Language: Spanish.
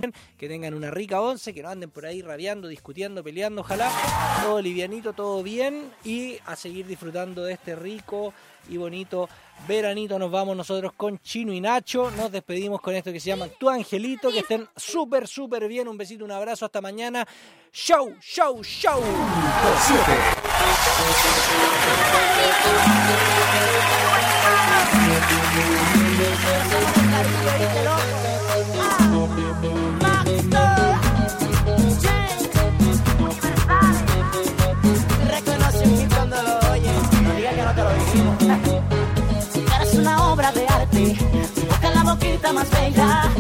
que tengan una rica once, que no anden por ahí rabiando, discutiendo, peleando, ojalá todo livianito, todo bien, y a seguir disfrutando de este rico y bonito veranito. Nos vamos nosotros con Chino y Nacho, nos despedimos con esto que se llama Tu Angelito, que estén súper, súper bien, un besito, un abrazo, hasta mañana. ¡Show, show, show! Reconoce un hit cuando lo oye, no digas que no te lo dijimos. Eres una obra de arte, busca la boquita más bella.